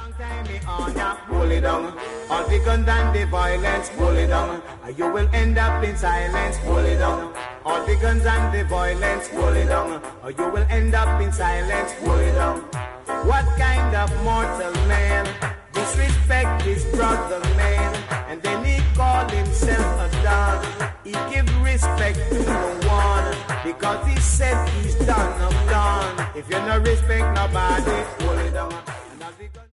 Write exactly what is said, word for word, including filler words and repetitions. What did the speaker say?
Long time me on ya, pull it down. All the guns and the violence, pull it down. You will end up in silence, pull it down. All the guns and the violence, pull it down. You will end up in silence, pull it down. What kind of mortal man disrespect his brother man, and then he call himself a dog? He give respect to no one because he said he's done, I'm done. If you no respect nobody, pull it down.